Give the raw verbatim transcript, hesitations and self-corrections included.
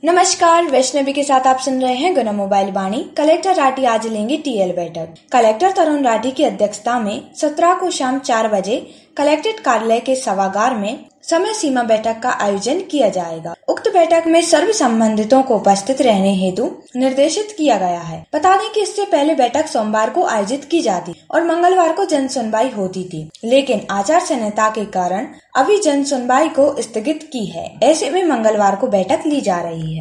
नमस्कार, वैष्णवी के साथ आप सुन रहे हैं गुना मोबाइल बाणी। कलेक्टर राठी आज लेंगे टीएल बैठक। कलेक्टर तरुण राठी की अध्यक्षता में सत्रह को शाम चार बजे कलेक्ट्रेट कार्यालय के सभागार में समय सीमा बैठक का आयोजन किया जाएगा। उक्त बैठक में सर्व संबंधितों को उपस्थित रहने हेतु निर्देशित किया गया है। बता दें कि इससे पहले बैठक सोमवार को आयोजित की जाती और मंगलवार को जन सुनवाई होती थी, लेकिन आचार संहिता के कारण अभी जन सुनवाई को स्थगित की है। ऐसे में मंगलवार को बैठक ली जा रही है।